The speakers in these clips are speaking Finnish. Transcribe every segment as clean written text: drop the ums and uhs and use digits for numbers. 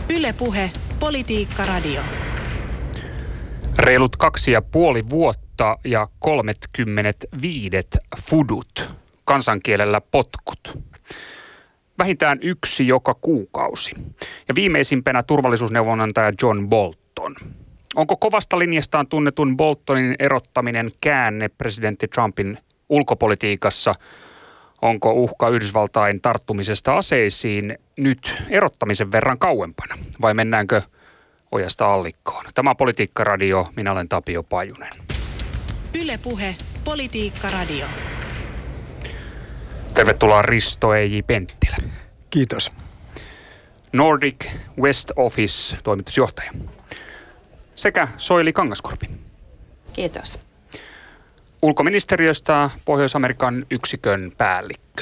Yle Puhe, Politiikka Radio. Reilut 2,5 vuotta ja 35 fudut, kansankielellä potkut. Vähintään yksi joka kuukausi. Ja viimeisimpänä turvallisuusneuvonantaja John Bolton. Onko kovasta linjastaan tunnetun Boltonin erottaminen käänne presidentti Trumpin ulkopolitiikassa? Onko uhka Yhdysvaltain tarttumisesta aseisiin nyt erottamisen verran kauempana? Vai mennäänkö ojasta allikkoon? Tämä on Politiikka Radio. Minä olen Tapio Pajunen. Yle Puhe, Politiikka Radio. Tervetuloa Risto E.J. Penttilä. Kiitos. Nordic West Office toimitusjohtaja. Sekä Soili Kangaskorpi. Kiitos. Ulkoministeriöstä Pohjois-Amerikan yksikön päällikkö.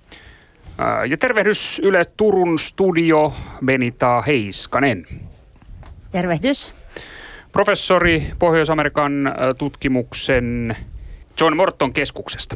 Ja tervehdys Yle Turun studio Benita Heiskanen. Tervehdys. Professori Pohjois-Amerikan tutkimuksen John Morton keskuksesta.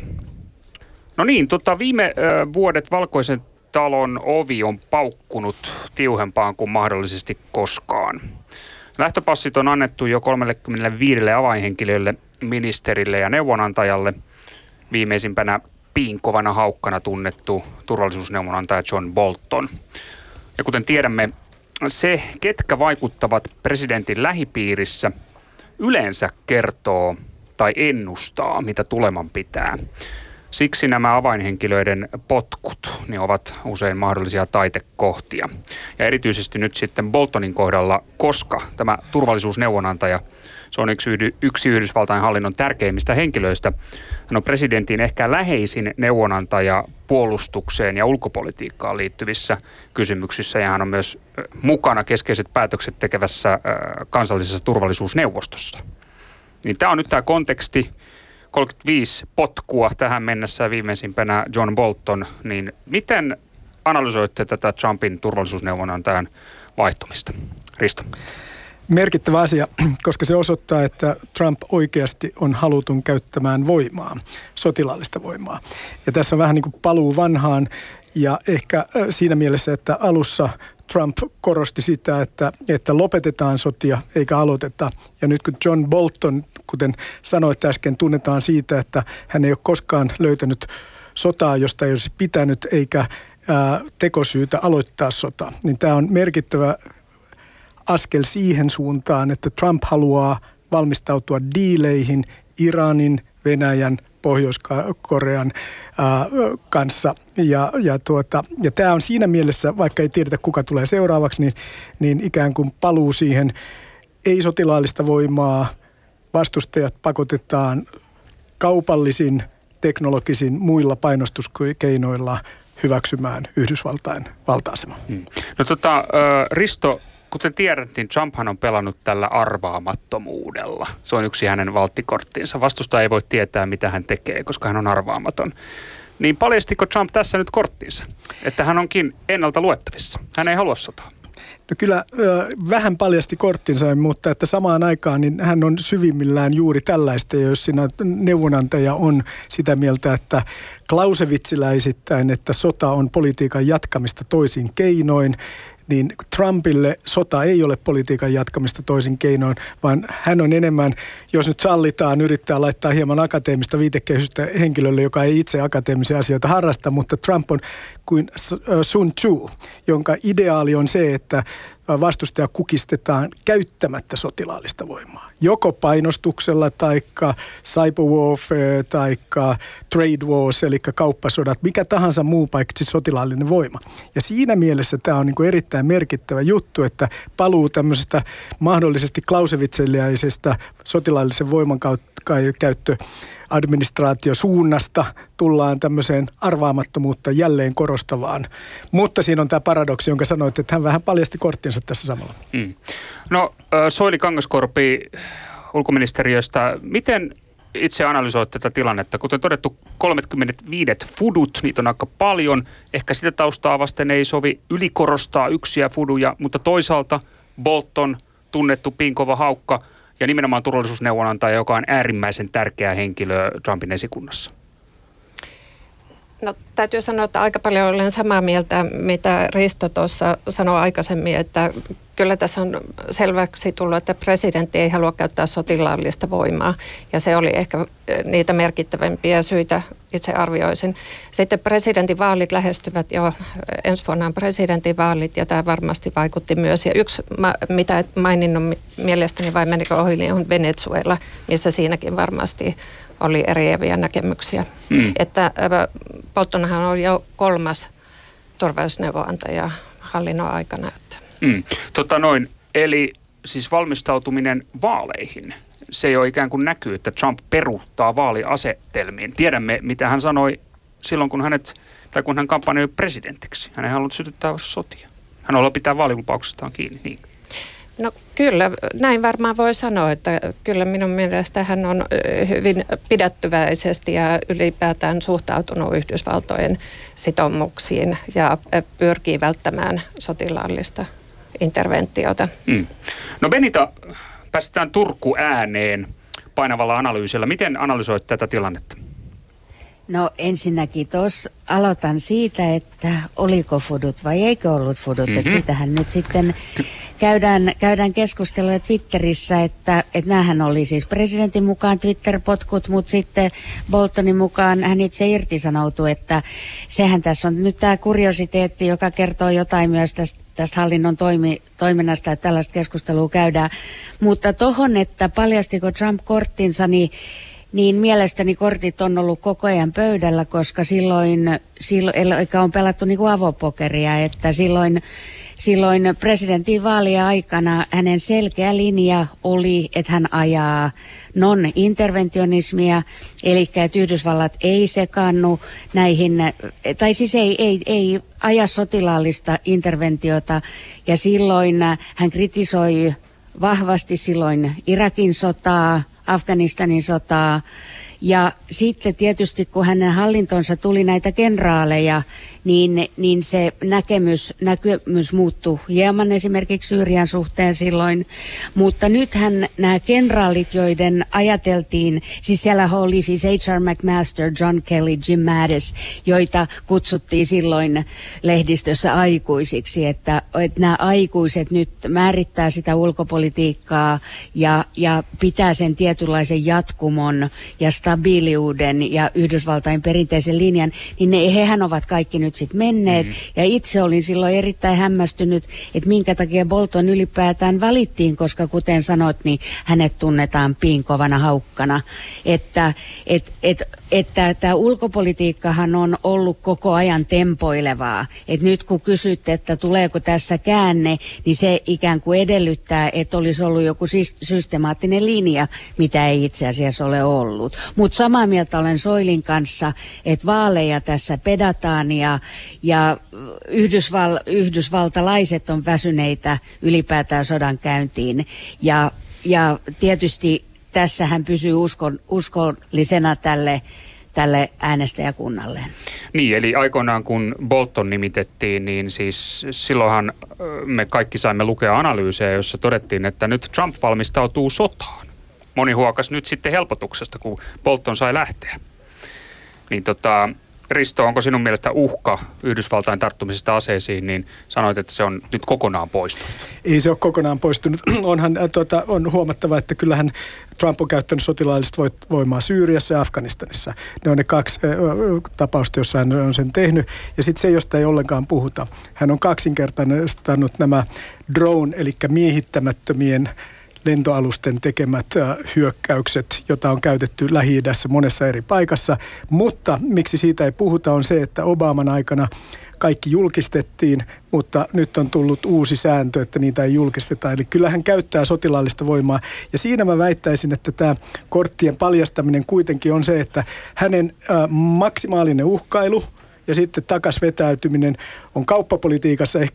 No niin, viime vuodet Valkoisen talon ovi on paukkunut tiuhempaan kuin mahdollisesti koskaan. Lähtöpassit on annettu jo 35 avainhenkilölle, ministerille ja neuvonantajalle. Viimeisimpänä piinkovana haukkana tunnettu turvallisuusneuvonantaja John Bolton. Ja kuten tiedämme, se, ketkä vaikuttavat presidentin lähipiirissä, yleensä kertoo tai ennustaa, mitä tuleman pitää. Siksi nämä avainhenkilöiden potkut niin ovat usein mahdollisia taitekohtia. Ja erityisesti nyt sitten Boltonin kohdalla, koska tämä turvallisuusneuvonantaja, se on yksi Yhdysvaltain hallinnon tärkeimmistä henkilöistä. Hän on presidentin ehkä läheisin neuvonantaja puolustukseen ja ulkopolitiikkaan liittyvissä kysymyksissä. Ja hän on myös mukana keskeiset päätökset tekevässä kansallisessa turvallisuusneuvostossa. Niin tämä on nyt tämä konteksti. 35 potkua tähän mennessä viimeisimpänä John Bolton, niin miten analysoitte tätä Trumpin turvallisuusneuvonantajan vaihtumista? Risto. Merkittävä asia, koska se osoittaa, että Trump oikeasti on haluton käyttämään voimaa, sotilaallista voimaa. Ja tässä on vähän niin kuin paluu vanhaan ja ehkä siinä mielessä, että alussa Trump korosti sitä, että lopetetaan sotia eikä aloiteta. Ja nyt kun John Bolton, kuten sanoit äsken, tunnetaan siitä, että hän ei ole koskaan löytänyt sotaa, josta ei olisi pitänyt eikä tekosyytä aloittaa sotaa. Niin tämä on merkittävä askel siihen suuntaan, että Trump haluaa valmistautua diileihin Iranin, Venäjän, Pohjois-Korean kanssa. Ja tämä on siinä mielessä, vaikka ei tiedetä kuka tulee seuraavaksi, niin ikään kuin paluu siihen ei-sotilaallista voimaa. Vastustajat pakotetaan kaupallisin, teknologisin, muilla painostuskeinoilla hyväksymään Yhdysvaltain valta-aseman. No Risto, kuten tiedät, niin Trumphan on pelannut tällä arvaamattomuudella. Se on yksi hänen valttikorttinsa. Vastustaja ei voi tietää, mitä hän tekee, koska hän on arvaamaton. Niin paljastiko Trump tässä nyt korttinsa? Että hän onkin ennalta luettavissa. Hän ei halua sotaa. No kyllä vähän paljasti korttinsa, mutta että samaan aikaan niin hän on syvimmillään juuri tällaista, jos siinä neuvonantaja on sitä mieltä, että klausevitsiläisittäin, että sota on politiikan jatkamista toisin keinoin, niin Trumpille sota ei ole politiikan jatkamista toisin keinoin, vaan hän on enemmän, jos nyt sallitaan, yrittää laittaa hieman akateemista viitekehystä henkilölle, joka ei itse akateemisia asioita harrasta, mutta Trump on kuin Sun Tzu, jonka ideaali on se, että vastustaja kukistetaan käyttämättä sotilaallista voimaa. Joko painostuksella taikka cyber warfare taikka trade wars, eli kauppasodat, mikä tahansa muu paitsi sotilaallinen voima. Ja siinä mielessä tämä on niin kuin erittäin merkittävä juttu, että paluu tämmöisestä mahdollisesti klausevitseliaisesta sotilaallisen voiman käyttö administraatiosuunnasta tullaan tämmöiseen arvaamattomuutta jälleen korostavaan. Mutta siinä on tämä paradoksi, jonka sanoit, että hän vähän paljasti korttinsa tässä samalla. No Soili Kangaskorpi ulkoministeriöstä, miten itse analysoit tätä tilannetta? Kuten todettu, 35 fudut, niitä on aika paljon. Ehkä sitä taustaa vasten ei sovi ylikorostaa yksiä fuduja, mutta toisaalta Bolton, tunnettu piinkova haukka, ja nimenomaan turvallisuusneuvonantaja, joka on äärimmäisen tärkeä henkilö Trumpin esikunnassa. No, täytyy sanoa, että aika paljon olen samaa mieltä, mitä Risto tuossa sanoi aikaisemmin, että kyllä tässä on selväksi tullut, että presidentti ei halua käyttää sotilaallista voimaa, ja se oli ehkä niitä merkittävämpiä syitä, itse arvioisin. Sitten presidentinvaalit lähestyvät jo, ensi vuonna on presidentinvaalit, ja tämä varmasti vaikutti myös. Ja yksi, mitä et maininnut mielestäni, vai menikö ohi, on Venezuela, missä siinäkin varmasti oli eriäviä näkemyksiä. Että Boltonhan on jo 3. turvallisuusneuvonantaja hallinnon aikana. Eli siis valmistautuminen vaaleihin, se jo ikään kuin näkyy, että Trump peruuttaa vaaliasetelmiin. Tiedämme, mitä hän sanoi silloin, kun hän kampanjoi presidentiksi. Hän ei halunnut sytyttää sotia. Hän haluaa pitää vaalilupauksestaan kiinni. Niin. No kyllä, näin varmaan voi sanoa, että kyllä minun mielestä hän on hyvin pidättyväisesti ja ylipäätään suhtautunut Yhdysvaltojen sitoumuksiin ja pyrkii välttämään sotilaallista interventiota. No Benita, päästetään Turku ääneen painavalla analyysillä. Miten analysoit tätä tilannetta? No ensinnäkin tuossa aloitan siitä, että oliko fudut vai eikö ollut fudut. Että sitähän nyt sitten käydään keskustelua Twitterissä, että näähän oli siis presidentin mukaan Twitter-potkut, mutta sitten Boltonin mukaan hän itse irtisanoutui, että sehän tässä on nyt tämä kuriositeetti, joka kertoo jotain myös tästä hallinnon toiminnasta, että tällaista keskustelua käydään. Mutta tohon, että paljastiko Trump korttinsa, niin mielestäni kortit on ollut koko ajan pöydällä, koska silloin on pelattu niin kuin avopokeria, että silloin presidentin vaalien aikana hänen selkeä linja oli, että hän ajaa non-interventionismia, eli että Yhdysvallat ei sekaannu näihin, tai siis ei aja sotilaallista interventiota, ja silloin hän kritisoi vahvasti silloin Irakin sotaa, Afganistanin sotaa, ja sitten tietysti kun hänen hallintonsa tuli näitä kenraaleja, niin se näkemys muuttui hieman esimerkiksi Syyrian suhteen silloin. Mutta nythän nämä kenraalit, joiden ajateltiin, siis siellä oli siis H.R. McMaster, John Kelly, Jim Mattis, joita kutsuttiin silloin lehdistössä aikuisiksi, että nämä aikuiset nyt määrittää sitä ulkopolitiikkaa ja pitää sen tietynlaisen jatkumon ja stabiiliuden ja Yhdysvaltain perinteisen linjan, niin hehän ovat kaikki nyt sitten menneet. Ja itse olin silloin erittäin hämmästynyt, että minkä takia Bolton ylipäätään valittiin, koska kuten sanot, niin hänet tunnetaan piinkovana haukkana. Että tämä ulkopolitiikkahan on ollut koko ajan tempoilevaa. Että nyt kun kysytte, että tuleeko tässä käänne, niin se ikään kuin edellyttää, että olisi ollut joku systemaattinen linja, mitä ei itse asiassa ole ollut. Mutta samaa mieltä olen Soilin kanssa, että vaaleja tässä pedataan ja yhdysvaltalaiset on väsyneitä ylipäätään sodan käyntiin. Ja tietysti tässä hän pysyy uskollisena tälle äänestäjäkunnalleen. Niin, eli aikoinaan kun Bolton nimitettiin, niin siis silloinhan me kaikki saimme lukea analyysejä, jossa todettiin, että nyt Trump valmistautuu sotaan. Moni huokas nyt sitten helpotuksesta, kun Bolton sai lähteä. Niin Risto, onko sinun mielestä uhka Yhdysvaltain tarttumisesta aseisiin, niin sanoit, että se on nyt kokonaan poistunut? Ei se ole kokonaan poistunut. On huomattava, että kyllähän Trump on käyttänyt sotilaallista voimaa Syyriassa ja Afganistanissa. Ne on ne 2 tapausta, jossa hän on sen tehnyt. Ja sitten se, josta ei ollenkaan puhuta. Hän on kaksinkertaistanut nämä drone, eli miehittämättömien lentoalusten tekemät hyökkäykset, jota on käytetty Lähi-idässä monessa eri paikassa. Mutta miksi siitä ei puhuta on se, että Obaman aikana kaikki julkistettiin, mutta nyt on tullut uusi sääntö, että niitä ei julkisteta. Eli kyllä hän käyttää sotilaallista voimaa. Ja siinä mä väittäisin, että tämä korttien paljastaminen kuitenkin on se, että hänen maksimaalinen uhkailu ja sitten takas vetäytyminen on kauppapolitiikassa ehkä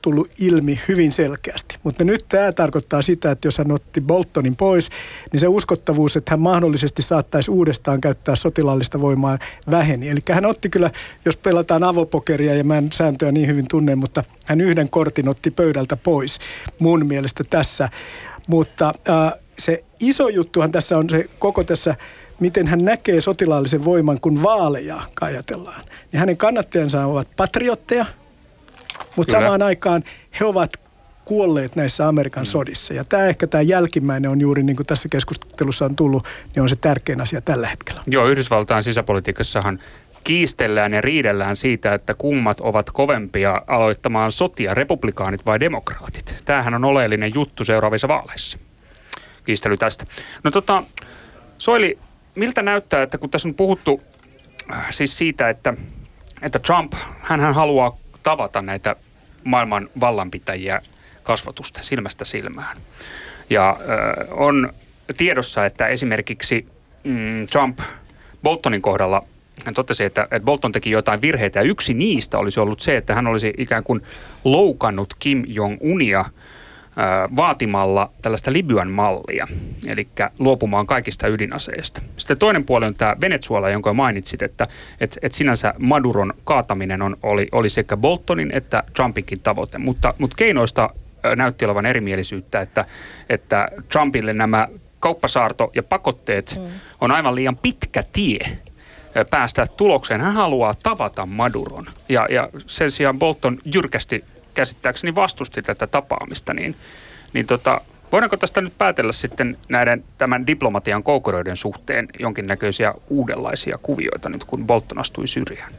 tullut ilmi hyvin selkeästi. Mutta nyt tämä tarkoittaa sitä, että jos hän otti Boltonin pois, niin se uskottavuus, että hän mahdollisesti saattaisi uudestaan käyttää sotilaallista voimaa väheni. Eli hän otti kyllä, jos pelataan avopokeria ja mä en sääntöä niin hyvin tunne, mutta hän yhden kortin otti pöydältä pois mun mielestä tässä. Mutta se iso juttuhan tässä on se koko tässä, miten hän näkee sotilaallisen voiman, kun vaaleja ajatellaan. Niin hänen kannattajansa ovat patriotteja, mutta samaan aikaan he ovat kuolleet näissä Amerikan sodissa. Ja tämä jälkimmäinen on juuri niin kuin tässä keskustelussa on tullut, niin on se tärkein asia tällä hetkellä. Joo, Yhdysvaltain sisäpolitiikassahan kiistellään ja riidellään siitä, että kummat ovat kovempia aloittamaan sotia, republikaanit vai demokraatit. Tämähän on oleellinen juttu seuraavissa vaaleissa. Kiistely tästä. No Soili, miltä näyttää, että kun tässä on puhuttu siis siitä, että Trump, hän haluaa tavata näitä maailman vallanpitäjiä kasvotusten silmästä silmään. Ja on tiedossa, että esimerkiksi Trump Boltonin kohdalla hän totesi, että Bolton teki jotain virheitä ja yksi niistä olisi ollut se, että hän olisi ikään kuin loukannut Kim Jong-unia vaatimalla tällaista Libyan mallia, eli luopumaan kaikista ydinaseista. Sitten toinen puoli on tämä Venezuela, jonka mainitsit, että sinänsä Maduron kaataminen oli sekä Boltonin että Trumpinkin tavoite, mutta keinoista näytti olevan erimielisyyttä, että Trumpille nämä kauppasaarto ja pakotteet on aivan liian pitkä tie päästä tulokseen. Hän haluaa tavata Maduron ja sen sijaan Bolton jyrkästi käsittääkseni vastusti tätä tapaamista, niin voidaanko tästä nyt päätellä sitten tämän diplomatian koukeroiden suhteen jonkinnäköisiä uudenlaisia kuvioita nyt, kun Bolton astui syrjään?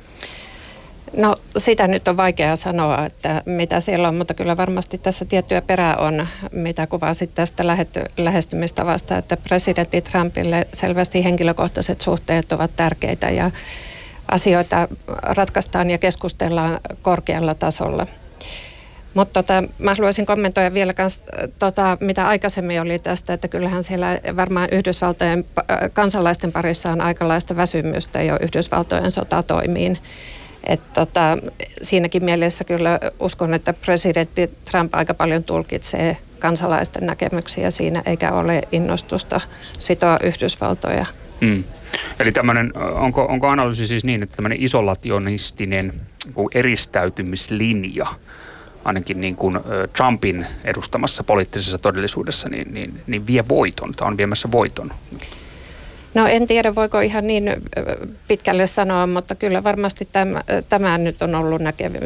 No sitä nyt on vaikea sanoa, että mitä siellä on, mutta kyllä varmasti tässä tiettyä perää on, mitä kuvasit tästä lähestymistavasta, että presidentti Trumpille selvästi henkilökohtaiset suhteet ovat tärkeitä ja asioita ratkaistaan ja keskustellaan korkealla tasolla. Mutta mä haluaisin kommentoida vielä mitä aikaisemmin oli tästä, että kyllähän siellä varmaan Yhdysvaltojen kansalaisten parissa on aikalaista väsymystä jo Yhdysvaltojen sotatoimiin. Siinäkin mielessä kyllä uskon, että presidentti Trump aika paljon tulkitsee kansalaisten näkemyksiä siinä, eikä ole innostusta sitoa Yhdysvaltoja. Eli onko analyysi siis niin, että tämmöinen isolationistinen eristäytymislinja, ainakin niin kuin Trumpin edustamassa poliittisessa todellisuudessa, niin vie voiton, tai on viemässä voiton? No en tiedä, voiko ihan niin pitkälle sanoa, mutta kyllä varmasti tämä nyt on ollut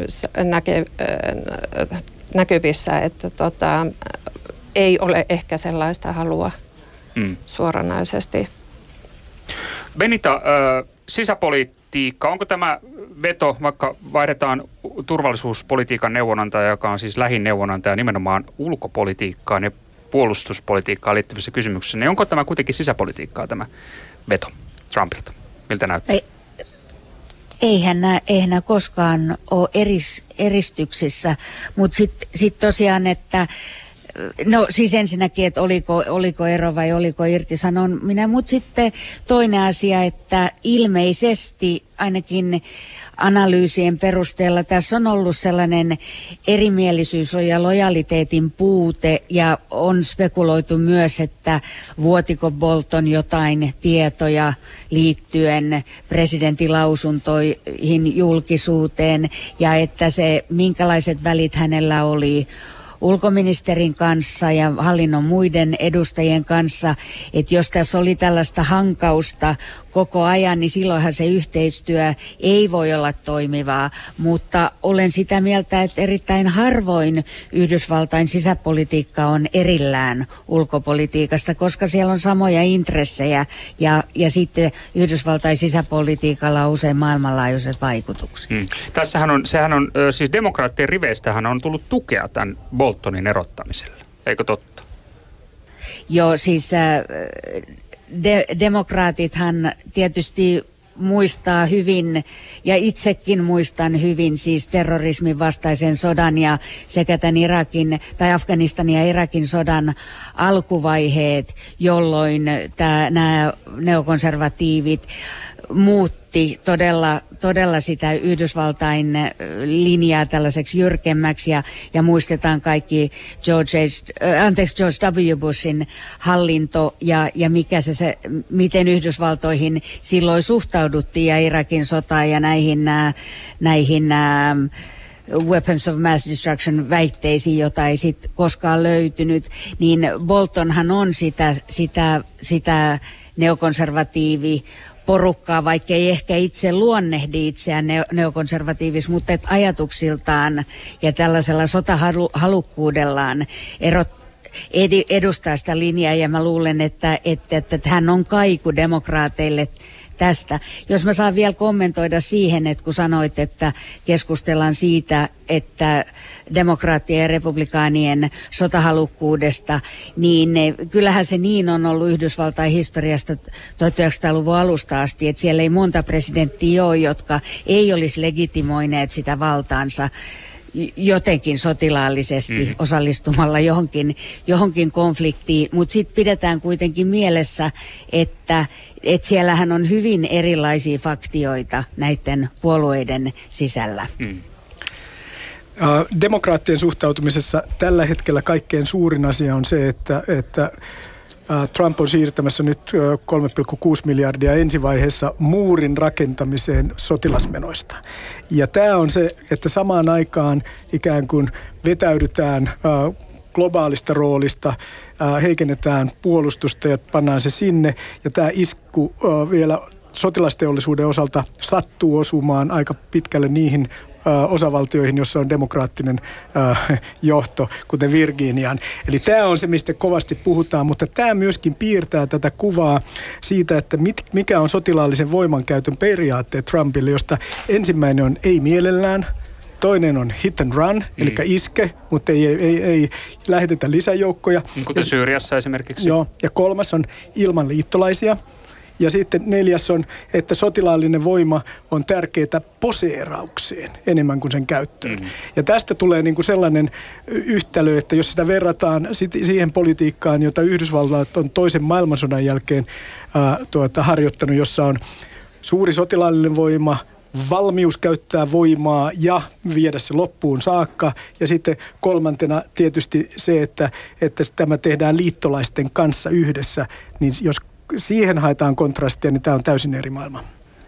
näkyvissä, että ei ole ehkä sellaista halua suoranaisesti. Benita, sisäpolitiikka, onko tämä veto, vaikka vaihdetaan turvallisuuspolitiikan neuvonantaja, joka on siis lähineuvonantaja nimenomaan ulkopolitiikkaan ja puolustuspolitiikkaan liittyvissä kysymyksissä, niin onko tämä kuitenkin sisäpolitiikkaa tämä veto Trumpilta? Miltä näyttää? Eihän nämä koskaan ole eristyksissä, mutta sit tosiaan, että no siis ensinnäkin, että oliko ero vai oliko irtisanominen, mutta sitten toinen asia, että ilmeisesti ainakin analyysien perusteella tässä on ollut sellainen erimielisyys ja lojaliteetin puute ja on spekuloitu myös, että vuotiko Bolton jotain tietoja liittyen presidentin lausuntoihin julkisuuteen ja että se minkälaiset välit hänellä oli ulkoministerin kanssa ja hallinnon muiden edustajien kanssa, että jos tässä oli tällaista hankausta koko ajan, niin silloinhan se yhteistyö ei voi olla toimivaa, mutta olen sitä mieltä, että erittäin harvoin Yhdysvaltain sisäpolitiikka on erillään ulkopolitiikasta, koska siellä on samoja intressejä ja sitten Yhdysvaltain sisäpolitiikalla on usein maailmanlaajuiset vaikutukset. Sehän on siis demokraattien riveistähän on tullut tukea tämän Boltonin erottamiselle, eikö totta? Joo, siis demokraatithan tietysti muistaa hyvin, ja itsekin muistan hyvin siis terrorismin vastaisen sodan ja sekä tämän Afganistanin ja Irakin sodan alkuvaiheet, jolloin nämä neokonservatiivit muutti todella sitä Yhdysvaltain linjaa tällaiseksi jyrkemmäksi ja muistetaan kaikki George W. Bushin hallinto ja miten Yhdysvaltoihin silloin suhtauduttiin ja Irakin sotaan ja näihin weapons of mass destruction väitteisiin, jota ei sitten koskaan löytynyt, niin Boltonhan on sitä neokonservatiivi porukkaa, vaikka ei ehkä itse luonnehdi itseään neokonservatiivis, mutta ajatuksiltaan ja tällaisella sotahalukkuudellaan edustaa sitä linjaa, ja mä luulen, että hän on kaiku demokraateille tästä. Jos mä saan vielä kommentoida siihen, että kun sanoit, että keskustellaan siitä, että demokraattien ja republikaanien sotahalukkuudesta, niin kyllähän se niin on ollut Yhdysvaltain historiasta 1900-luvun alusta asti, että siellä ei monta presidenttiä ole, jotka ei olisi legitimoineet sitä valtaansa jotenkin sotilaallisesti osallistumalla johonkin konfliktiin, mutta sitten pidetään kuitenkin mielessä, että siellähän on hyvin erilaisia faktioita näiden puolueiden sisällä. Demokraattien suhtautumisessa tällä hetkellä kaikkein suurin asia on se, että Trump on siirtämässä nyt 3,6 miljardia ensivaiheessa muurin rakentamiseen sotilasmenoista. Ja tämä on se, että samaan aikaan ikään kuin vetäydytään globaalista roolista, heikennetään puolustusta ja pannaan se sinne. Ja tämä isku vielä sotilasteollisuuden osalta sattuu osumaan aika pitkälle niihin osavaltioihin, jossa on demokraattinen johto, kuten Virginian. Eli tämä on se, mistä kovasti puhutaan, mutta tämä myöskin piirtää tätä kuvaa siitä, että mikä on sotilaallisen voimankäytön periaatteet Trumpille, josta ensimmäinen on ei mielellään, toinen on hit and run, eli iske, mutta ei lähetetä lisäjoukkoja. Kuten Syyriassa esimerkiksi. Joo, ja kolmas on ilman liittolaisia. Ja sitten neljäs on, että sotilaallinen voima on tärkeää poseeraukseen enemmän kuin sen käyttöön. Ja tästä tulee niin kuin sellainen yhtälö, että jos sitä verrataan siihen politiikkaan, jota Yhdysvallat on toisen maailmansodan jälkeen harjoittanut, jossa on suuri sotilaallinen voima, valmius käyttää voimaa ja viedä se loppuun saakka. Ja sitten kolmantena tietysti se, että tämä tehdään liittolaisten kanssa yhdessä, niin jos siihen haetaan kontrastia, niin tämä on täysin eri maailma.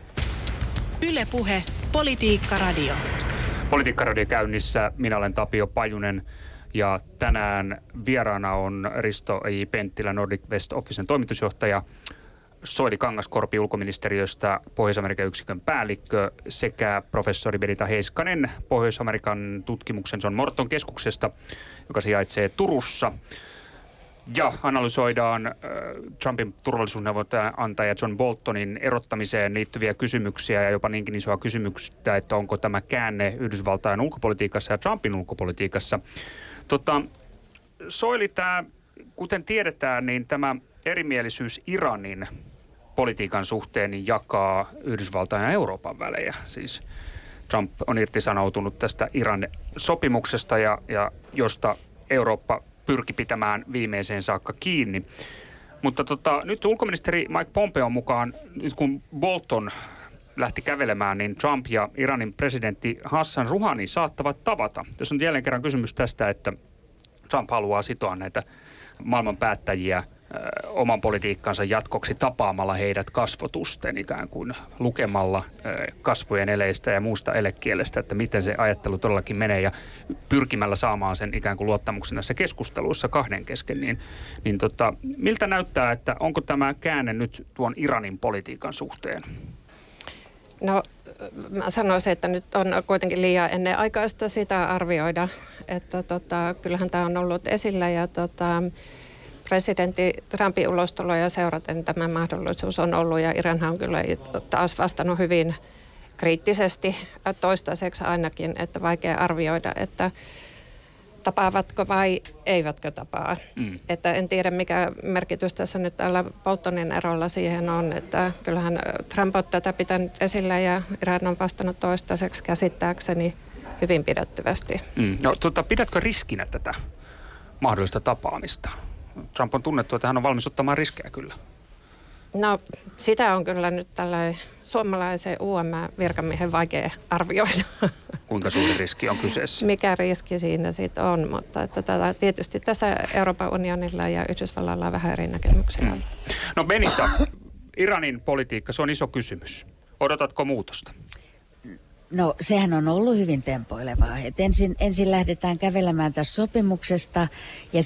Yle Puhe, Politiikka Radio. Politiikka Radio käynnissä. Minä olen Tapio Pajunen ja tänään vieraana on Risto J. Penttilä, Nordic West Officen toimitusjohtaja, Soili Kangaskorpi ulkoministeriöstä, Pohjois-Amerikan yksikön päällikkö sekä professori Benita Heiskanen Pohjois-Amerikan tutkimuksen John Morton keskuksesta, joka sijaitsee Turussa. Ja analysoidaan Trumpin turvallisuusneuvonantaja John Boltonin erottamiseen liittyviä kysymyksiä ja jopa niinkin isoa kysymystä, että onko tämä käänne Yhdysvaltain ulkopolitiikassa ja Trumpin ulkopolitiikassa. Soili, kuten tiedetään, niin tämä erimielisyys Iranin politiikan suhteen niin jakaa Yhdysvaltain ja Euroopan välejä. Siis Trump on irtisanoutunut tästä Iran sopimuksesta ja josta Eurooppa pyrki pitämään viimeiseen saakka kiinni. Mutta nyt ulkoministeri Mike Pompeon mukaan, nyt kun Bolton lähti kävelemään, niin Trump ja Iranin presidentti Hassan Rouhani saattavat tavata. Tässä on jälleen kerran kysymys tästä, että Trump haluaa sitoa näitä maailman päättäjiä oman politiikkansa jatkoksi tapaamalla heidät kasvotusten, ikään kuin lukemalla kasvojen eleistä ja muusta elekielestä, että miten se ajattelu todellakin menee ja pyrkimällä saamaan sen ikään kuin luottamuksen näissä keskusteluissa kahden kesken. Miltä näyttää, että onko tämä käänne nyt tuon Iranin politiikan suhteen? No, mä sanoisin, että nyt on kuitenkin liian ennenaikaista sitä arvioida, että kyllähän tämä on ollut esillä ja presidentti Trumpin ulostuloja seuraten tämä mahdollisuus on ollut ja Iranhan on kyllä taas vastannut hyvin kriittisesti toistaiseksi ainakin, että vaikea arvioida, että tapaavatko vai eivätkö tapaa. Että en tiedä mikä merkitys tässä nyt tällä Boltonin erolla siihen on, että kyllähän Trump on tätä pitänyt esillä ja Iran on vastannut toistaiseksi käsittääkseni hyvin pidättyvästi. No, pidätkö riskinä tätä mahdollista tapaamista? Trump on tunnettu, että hän on valmis ottamaan riskejä kyllä. No sitä on kyllä nyt tällainen suomalaisen UM-virkamiehen vaikea arvioida. Kuinka suuri riski on kyseessä? Mikä riski siinä sitten on, mutta että tietysti tässä Euroopan unionilla ja Yhdysvalloilla on vähän eri näkemyksiä. No Benita, Iranin politiikka, se on iso kysymys. Odotatko muutosta? No sehän on ollut hyvin tempoilevaa. Et ensin lähdetään kävelemään tästä sopimuksesta ja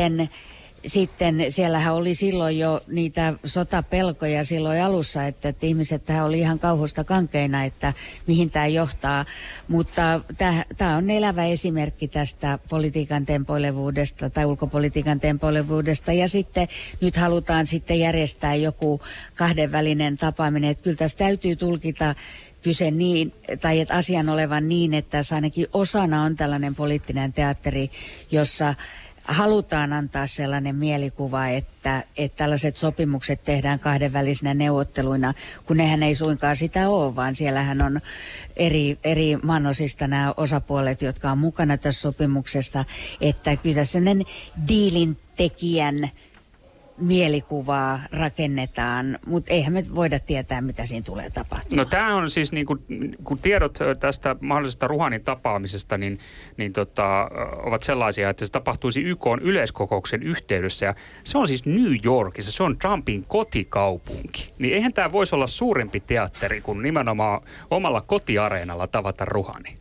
sitten siellähän oli silloin jo niitä sotapelkoja silloin alussa, että ihmiset tähän oli ihan kauhusta kankeina, että mihin tämä johtaa. Mutta tämä on elävä esimerkki tästä politiikan tempoilevuudesta tai ulkopolitiikan tempoilevuudesta. Ja sitten nyt halutaan sitten järjestää joku kahdenvälinen tapaaminen. Että kyllä tässä täytyy tulkita kyse niin, tai että asian olevan niin, että tässä ainakin osana on tällainen poliittinen teatteri, jossa halutaan antaa sellainen mielikuva, että tällaiset sopimukset tehdään kahdenvälisinä neuvotteluina, kun nehän ei suinkaan sitä ole, vaan siellähän on eri maanosista nämä osapuolet, jotka on mukana tässä sopimuksessa, että kyllä sellainen diilin tekijän mielikuvaa rakennetaan, mutta eihän me voida tietää, mitä siinä tulee tapahtumaan. No tämä on siis, niin kun tiedot tästä mahdollisesta Rouhanin tapaamisesta, niin ovat sellaisia, että se tapahtuisi YK:n yleiskokouksen yhteydessä. Ja se on siis New Yorkissa, se on Trumpin kotikaupunki. Niin eihän tämä voisi olla suurempi teatteri kuin nimenomaan omalla kotiareenalla tavata Rouhani.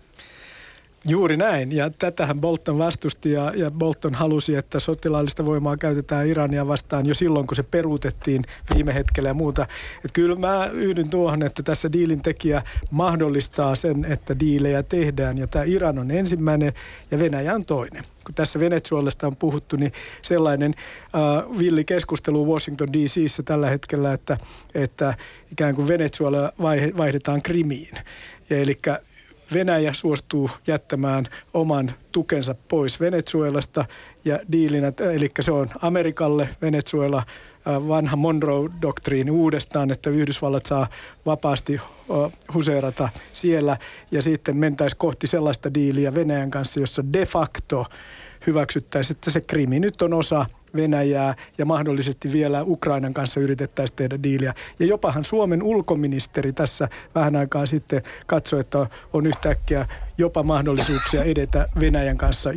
Juuri näin, ja tätähän Bolton vastusti ja Bolton halusi, että sotilaallista voimaa käytetään Irania vastaan jo silloin, kun se peruutettiin viime hetkellä ja muuta. Että kyllä mä yhdyn tuohon, että tässä diilin tekijä mahdollistaa sen, että diilejä tehdään, ja tämä Iran on ensimmäinen ja Venäjä on toinen. Kun tässä Venezuelasta on puhuttu, niin sellainen villi keskustelu Washington DC:ssä tällä hetkellä, että ikään kuin Venezuela vaihdetaan Krimiin. Ja elikkä Venäjä suostuu jättämään oman tukensa pois Venezuelasta ja diilinä, eli se on Amerikalle Venezuela vanha Monroe-doktriini uudestaan, että Yhdysvallat saa vapaasti huseerata siellä ja sitten mentäisiin kohti sellaista diiliä Venäjän kanssa, jossa de facto hyväksyttäisiin, että se Krimi nyt on osa Venäjää ja mahdollisesti vielä Ukrainan kanssa yritettäisiin tehdä diiliä. Ja jopahan Suomen ulkoministeri tässä vähän aikaa sitten katsoi, että on yhtäkkiä jopa mahdollisuuksia edetä Venäjän kanssa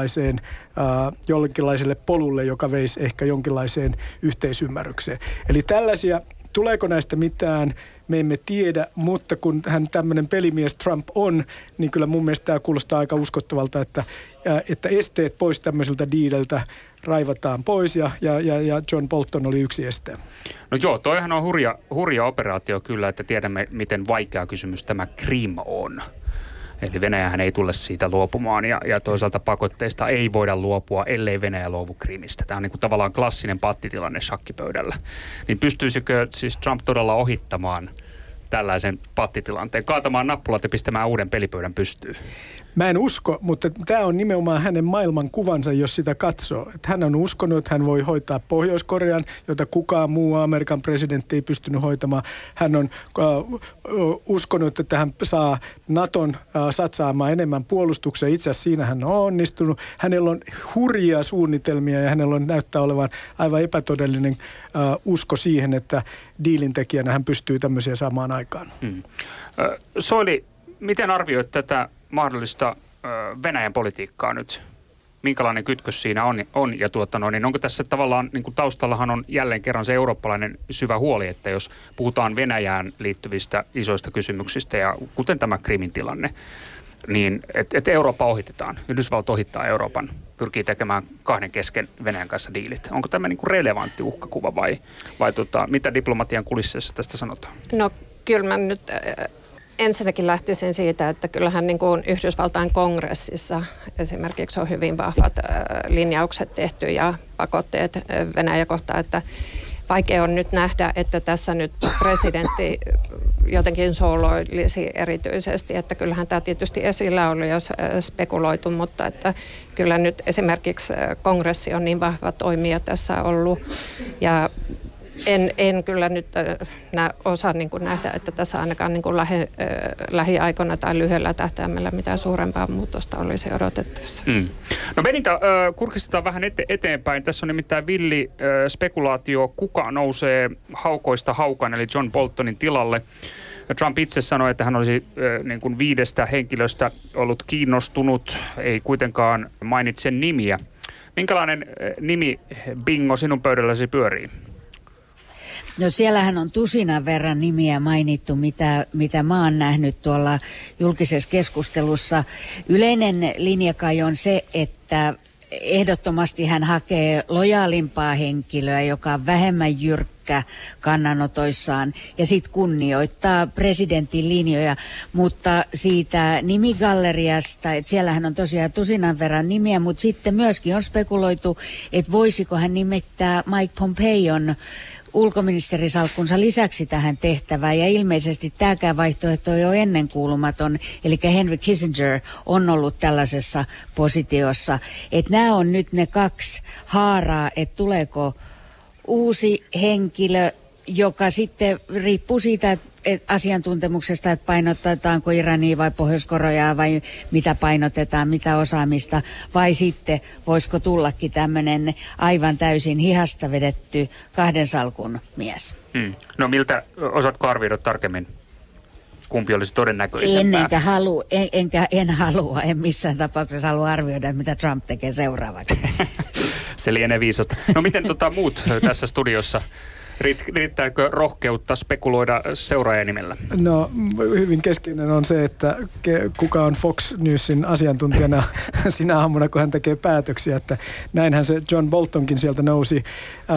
jonkinlaiselle polulle, joka veisi ehkä jonkinlaiseen yhteisymmärrykseen. Eli tällaisia, tuleeko näistä mitään, me emme tiedä, mutta kun hän tämmöinen pelimies Trump on, niin kyllä mun mielestä tämä kuulostaa aika uskottavalta, että esteet pois tämmöiseltä diileltä raivataan pois ja John Bolton oli yksi este. No joo, toihan on hurja operaatio kyllä, että tiedämme miten vaikea kysymys tämä Krim on. Eli Venäjähän ei tule siitä luopumaan ja toisaalta pakotteista ei voida luopua, ellei Venäjä luovu Krimistä. Tämä on niin kuin tavallaan klassinen pattitilanne shakkipöydällä. Niin pystyisikö siis Trump todella ohittamaan tällaisen pattitilanteen, kaatamaan nappulat ja pistämään uuden pelipöydän pystyyn? Mä en usko, mutta tämä on nimenomaan hänen maailmankuvansa, jos sitä katsoo. Että hän on uskonut, että hän voi hoitaa Pohjois-Korean, jota kukaan muu Amerikan presidentti ei pystynyt hoitamaan. Hän on uskonut, että hän saa Naton satsaamaan enemmän puolustukseen. Itse asiassa siinä hän on onnistunut. Hänellä on hurjia suunnitelmia ja hänellä näyttää olevan aivan epätodellinen usko siihen, että diilintekijänä hän pystyy tämmöisiä saamaan aikaan. Soili, miten arvioit tätä mahdollista Venäjän politiikkaa nyt? Minkälainen kytkös siinä on ja niin onko tässä tavallaan, niin kuin taustallahan on jälleen kerran se eurooppalainen syvä huoli, että jos puhutaan Venäjään liittyvistä isoista kysymyksistä ja kuten tämä Krimin tilanne, niin että Eurooppa ohitetaan, Yhdysvallat ohittaa Euroopan, pyrkii tekemään kahden kesken Venäjän kanssa diilit. Onko tämä niin kuin relevantti uhkakuva vai mitä diplomatian kulisseissa tästä sanotaan? No kyllä mä nyt ensinnäkin lähtisin siitä, että kyllähän niin kuin Yhdysvaltain kongressissa esimerkiksi on hyvin vahvat linjaukset tehty ja pakotteet Venäjä kohtaan, että vaikea on nyt nähdä, että tässä nyt presidentti jotenkin sooloilisi erityisesti, että kyllähän tämä tietysti esillä oli ja spekuloitu, mutta että kyllä nyt esimerkiksi kongressi on niin vahva toimija tässä ollut ja En kyllä nyt osaa niin kuin nähdä, että tässä ainakaan niin kuin lähiaikoina tai lyhyellä tähtäimellä mitään suurempaa muutosta olisi odotettavissa. No Benita, kurkistetaan vähän eteenpäin. Tässä on nimittäin villi spekulaatio, kuka nousee haukoista haukan, eli John Boltonin tilalle. Trump itse sanoi, että hän olisi niin kuin 5 henkilöstä ollut kiinnostunut, ei kuitenkaan mainitse nimiä. Minkälainen nimi bingo sinun pöydälläsi pyörii? No siellähän on tusinan verran nimiä mainittu, mitä mä oon nähnyt tuolla julkisessa keskustelussa. Yleinen linja kai on se, että ehdottomasti hän hakee lojaalimpaa henkilöä, joka on vähemmän jyrkkä kannanotoissaan ja sitten kunnioittaa presidentin linjoja, mutta siitä nimigalleriasta, että siellähän on tosiaan tusinan verran nimiä, mutta sitten myöskin on spekuloitu, että voisiko hän nimittää Mike Pompeon ulkoministerisalkkunsa lisäksi tähän tehtävään, ja ilmeisesti tämäkään vaihtoehto ei ole ennenkuulumaton, eli Henry Kissinger on ollut tällaisessa positiossa. Että nämä on nyt ne 2 haaraa, että tuleeko uusi henkilö, joka sitten riippuu siitä asiantuntemuksesta, että painotetaanko Irania vai Pohjois-Koreaa vai mitä painotetaan, mitä osaamista, vai sitten voisiko tullakin tämmöinen aivan täysin hihasta vedetty 2 salkun mies. No miltä, osaatko arvioida tarkemmin, kumpi olisi todennäköisempää? En halua, en missään tapauksessa halua arvioida, mitä Trump tekee seuraavaksi. Se lienee viisasta. No miten muut tässä studiossa? Riittääkö rohkeutta spekuloida seuraajan nimellä? No hyvin keskeinen on se, että kuka on Fox Newsin asiantuntijana sinä aamuna, kun hän tekee päätöksiä, että näinhän se John Boltonkin sieltä nousi.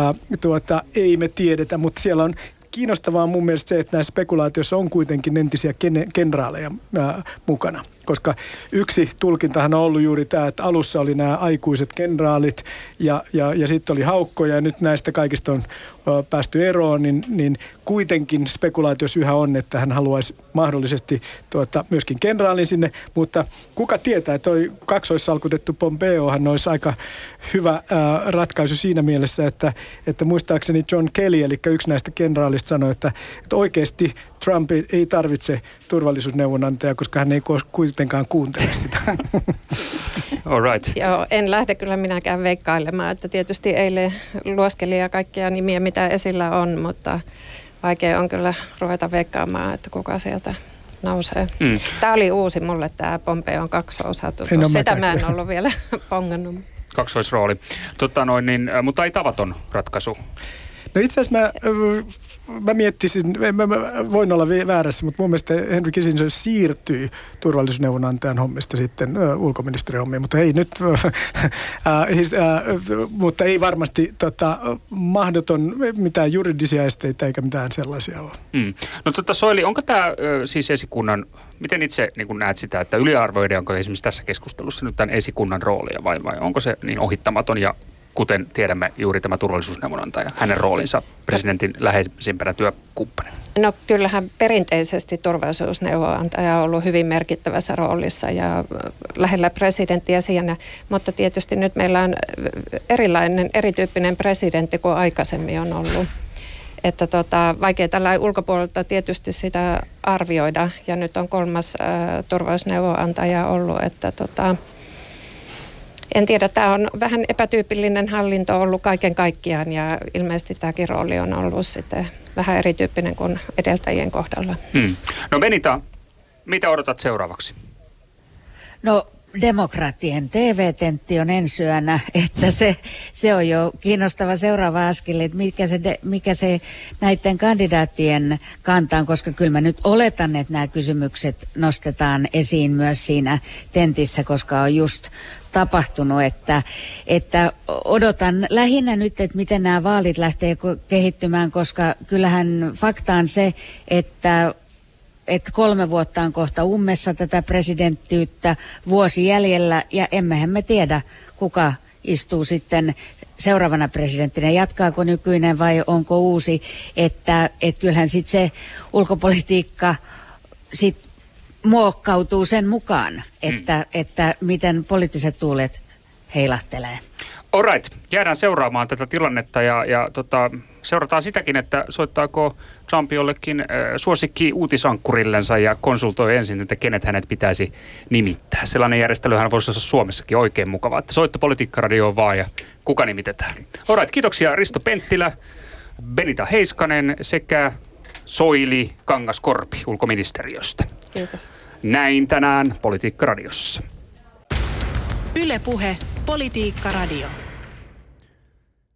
Ei me tiedetä, mutta siellä on kiinnostavaa mun mielestä se, että näissä spekulaatioissa on kuitenkin entisiä kenraaleja mukana. Koska yksi tulkintahan on ollut juuri tämä, että alussa oli nämä aikuiset kenraalit ja sitten oli haukkoja ja nyt näistä kaikista on päästy eroon, niin kuitenkin spekulaatiossa yhä on, että hän haluaisi mahdollisesti myöskin kenraalin sinne, mutta kuka tietää, että toi kaksoissalkutettu Pompeohan olisi aika hyvä ratkaisu siinä mielessä, että muistaakseni John Kelly, eli yksi näistä kenraalista sanoi, että oikeasti Trump ei tarvitse turvallisuusneuvonantajaa, koska hän ei kuitenkaan kuuntele sitä. All right. Joo, en lähde kyllä minäkään veikkailemaan, että tietysti eilen lueskelin ja kaikkia nimiä, mitä esillä on, mutta vaikea on kyllä ruveta veikkaamaan, että kuka sieltä nousee. Tämä oli uusi mulle, tämä Pompeon kaksoisatus. Sitä mä en ollut vielä pongannut. Kaksoisrooli. Mutta ei tavaton ratkaisu. No itse asiassa mä miettisin, mä voin olla väärässä, mutta mun mielestä Henry Kissinger siirtyi turvallisuusneuvonantajan hommista sitten ulkoministeriön hommiin, mutta hei nyt, mutta ei varmasti mahdoton mitään juridisia esteitä eikä mitään sellaisia ole. No Soili, onko tämä siis esikunnan, miten itse niin kun näet sitä, että yliarvoidaanko esimerkiksi tässä keskustelussa nyt tämän esikunnan roolia vai onko se niin ohittamaton ja kuten tiedämme juuri tämä turvallisuusneuvonantaja, hänen roolinsa presidentin läheisimpänä työkumppanina? No kyllähän perinteisesti turvallisuusneuvonantaja on ollut hyvin merkittävässä roolissa ja lähellä presidenttiä siinä, mutta tietysti nyt meillä on erityyppinen presidentti kuin aikaisemmin on ollut. Että vaikea tällä ulkopuolelta tietysti sitä arvioida ja nyt on 3. turvallisuusneuvonantaja ollut, että en tiedä, tämä on vähän epätyypillinen hallinto ollut kaiken kaikkiaan ja ilmeisesti tämäkin rooli on ollut sitten vähän erityyppinen kuin edeltäjien kohdalla. No Benita, mitä odotat seuraavaksi? No demokraattien TV-tentti on ensi yönä, että se on jo kiinnostava seuraava askel, että mikä se näiden kandidaattien kanta on, koska kyllä mä nyt oletan, että nämä kysymykset nostetaan esiin myös siinä tentissä, koska on just tapahtunut, että odotan lähinnä nyt, että miten nämä vaalit lähtee kehittymään, koska kyllähän fakta on se, että 3 vuotta on kohta ummessa tätä presidenttiyttä, vuosi jäljellä ja emmehän me tiedä, kuka istuu sitten seuraavana presidenttinä. Jatkaako nykyinen vai onko uusi, että kyllähän sitten se ulkopolitiikka sit muokkautuu sen mukaan, että miten poliittiset tuulet heilahtelee. Alright, jäädään seuraamaan tätä tilannetta ja seurataan sitäkin, että soittaako Trump jollekin suosikki uutisankkurillensa ja konsultoi ensin, että kenet hänet pitäisi nimittää. Sellainen järjestelyhän voisi olla Suomessakin oikein mukava, että soitto Politiikkaradioon vaan ja kuka nimitetään. Alright, kiitoksia Risto Penttilä, Benita Heiskanen sekä Soili Kangaskorpi ulkoministeriöstä. Kiitos. Näin tänään Politiikkaradiossa. Yle Puhe, Politiikka Radio.